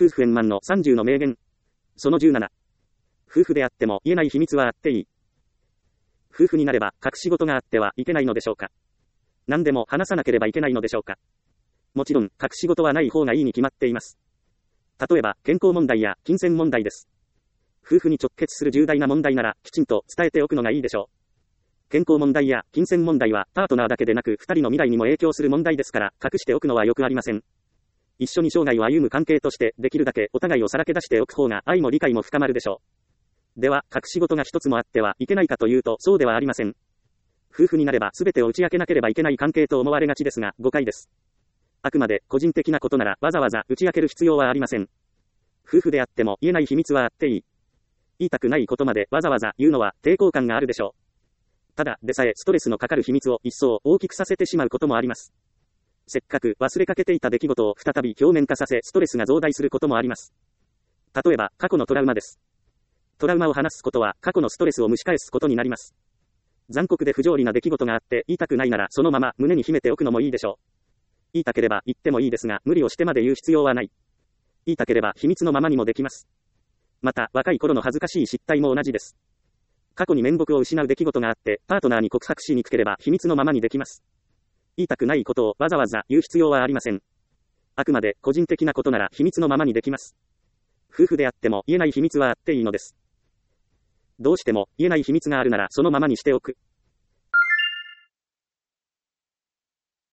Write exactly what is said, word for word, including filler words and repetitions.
夫婦円満のさんじゅうの名言。そのじゅうなな。夫婦であっても言えない秘密はあっていい。夫婦になれば隠し事があってはいけないのでしょうか。何でも話さなければいけないのでしょうか。もちろん隠し事はない方がいいに決まっています。例えば健康問題や金銭問題です。夫婦に直結する重大な問題ならきちんと伝えておくのがいいでしょう。健康問題や金銭問題はパートナーだけでなくふたりの未来にも影響する問題ですから隠しておくのはよくありません。一緒に生涯を歩む関係としてできるだけお互いをさらけ出しておく方が愛も理解も深まるでしょう。では隠し事が一つもあってはいけないかというとそうではありません。夫婦になれば全てを打ち明けなければいけない関係と思われがちですが誤解です。あくまで個人的なことならわざわざ打ち明ける必要はありません。夫婦であっても言えない秘密はあっていい。言いたくないことまでわざわざ言うのは抵抗感があるでしょう。ただでさえストレスのかかる秘密を一層大きくさせてしまうこともあります。せっかく忘れかけていた出来事を再び表面化させストレスが増大することもあります。例えば過去のトラウマです。トラウマを話すことは過去のストレスを蒸し返すことになります。残酷で不条理な出来事があって言いたくないならそのまま胸に秘めておくのもいいでしょう。言いたければ言ってもいいですが無理をしてまで言う必要はない。言いたければ秘密のままにもできます。また若い頃の恥ずかしい失態も同じです。過去に面目を失う出来事があってパートナーに告白しにくければ秘密のままにできます。言いたくないことをわざわざ言う必要はありません。あくまで個人的なことなら秘密のままにできます。夫婦であっても言えない秘密はあっていいのです。どうしても言えない秘密があるならそのままにしておく。